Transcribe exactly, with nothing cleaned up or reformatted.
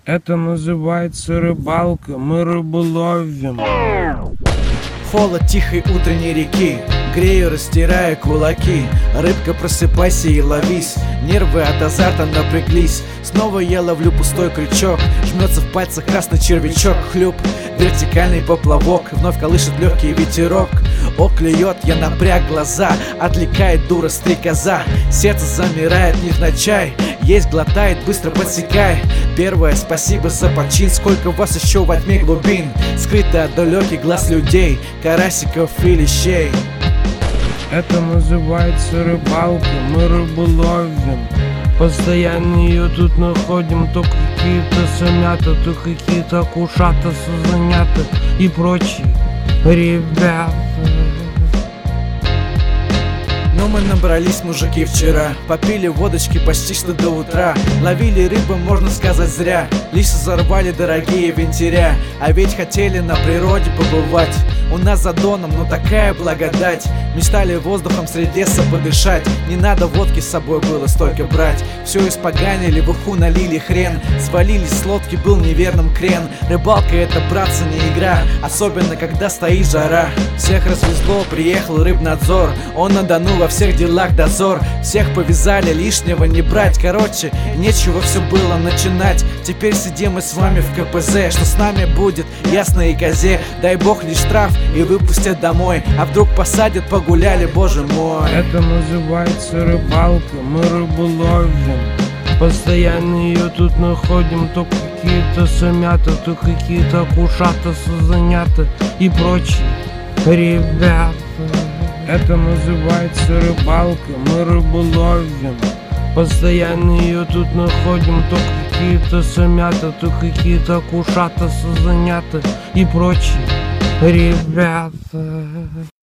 Это называется рыбалка, мы рыбу ловим. Холод тихой утренней реки, грею, растирая кулаки. Рыбка, просыпайся и ловись. Нервы от азарта напряглись. Снова я ловлю пустой крючок. Жмется в пальцах красный червячок. Хлюп, вертикальный поплавок. Вновь колышет легкий ветерок. О, клюет, я напряг глаза. Отвлекает дура стрекоза. Сердце замирает невзначай. Есть глотает, быстро подсекай. Первое, спасибо за почин. Сколько вас еще во тьме глубин, скрыто от далеких глаз людей, карасиков и лещей. Это называется рыбалка, мы рыбу ловим. Постоянно ее тут находим. То какие-то самята, то какие-то кушата, сазанята и прочие ребята. Но мы набрались, мужики, вчера. Попили водочки почти что до утра. Ловили рыбу, можно сказать, зря. Лишь взорвали дорогие винтиря. А ведь хотели на природе побывать. У нас за доном, ну такая благодать. Мечтали воздухом среди леса подышать. Не надо водки с собой было столько брать. Все испоганили, в уху налили хрен. Свалились с лодки, был неверным крен. Рыбалка — это, братцы, не игра. Особенно, когда стоит жара. Всех развезло, приехал рыбнадзор. Он на Дону во всех делах дозор. Всех повязали, лишнего не брать. Короче, нечего все было начинать. Теперь сидим мы с вами в ка пэ зэ. Что с нами будет, ясно и козе. Дай бог лишь штраф и выпустят домой. А вдруг посадят, погуляли, боже мой. Это называется рыбалка, мы рыбу ловим. Постоянно ее тут находим. То какие-то самята, то какие-то кушата, сазанята и прочие ребята. Это называется рыбалка, мы рыбу ловим. Постоянно ее тут находим. То какие-то самята, то какие-то кушата, сазанята и прочие ребята.